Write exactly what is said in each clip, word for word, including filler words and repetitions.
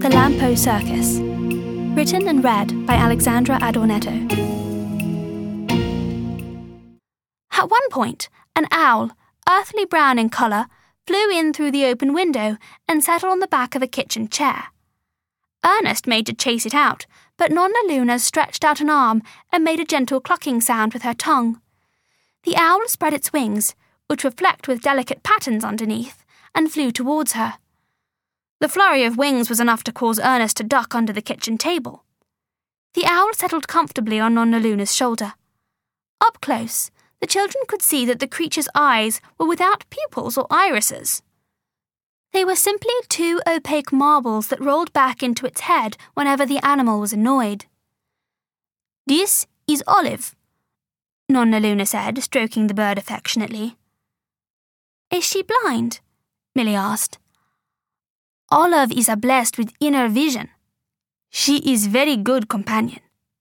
The Lampo Circus. Written and read by Alexandra Adornetto. At one point, an owl, earthly brown in colour, flew in through the open window and settled on the back of a kitchen chair. Ernest made to chase it out, but Nonna Luna stretched out an arm and made a gentle clucking sound with her tongue. The owl spread its wings, which were flecked with delicate patterns underneath, and flew towards her. The flurry of wings was enough to cause Ernest to duck under the kitchen table. The owl settled comfortably on Nonna Luna's shoulder. Up close, the children could see that the creature's eyes were without pupils or irises. They were simply two opaque marbles that rolled back into its head whenever the animal was annoyed. "This is Olive," Nonna Luna said, stroking the bird affectionately. "Is she blind?" Millie asked. "Olive is blessed with inner vision. She is very good companion."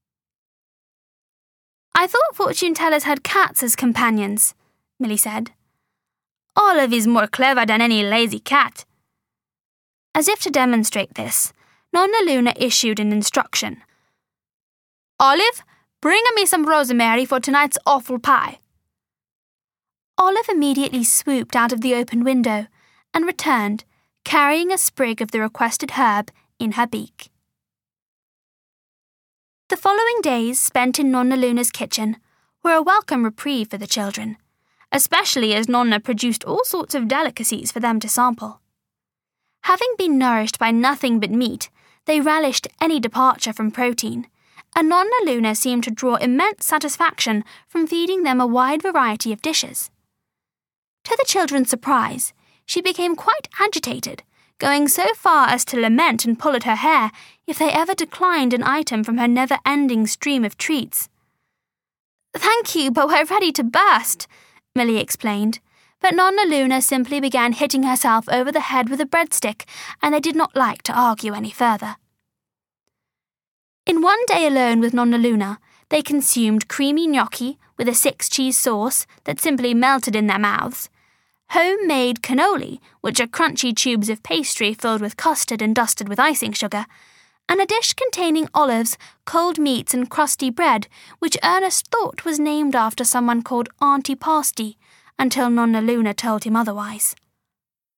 "I thought fortune tellers had cats as companions," Millie said. "Olive is more clever than any lazy cat." As if to demonstrate this, Nonna Luna issued an instruction. "Olive, bring me some rosemary for tonight's awful pie." Olive immediately swooped out of the open window and returned, carrying a sprig of the requested herb in her beak. The following days spent in Nonna Luna's kitchen were a welcome reprieve for the children, especially as Nonna produced all sorts of delicacies for them to sample. Having been nourished by nothing but meat, they relished any departure from protein, and Nonna Luna seemed to draw immense satisfaction from feeding them a wide variety of dishes. To the children's surprise, she became quite agitated, going so far as to lament and pull at her hair if they ever declined an item from her never-ending stream of treats. "Thank you, but we're ready to burst," Millie explained, but Nonna Luna simply began hitting herself over the head with a breadstick, and they did not like to argue any further. In one day alone with Nonna Luna, they consumed creamy gnocchi with a six-cheese sauce that simply melted in their mouths, homemade cannoli, which are crunchy tubes of pastry filled with custard and dusted with icing sugar, and a dish containing olives, cold meats and crusty bread, which Ernest thought was named after someone called Auntie Pasty, until Nonna Luna told him otherwise.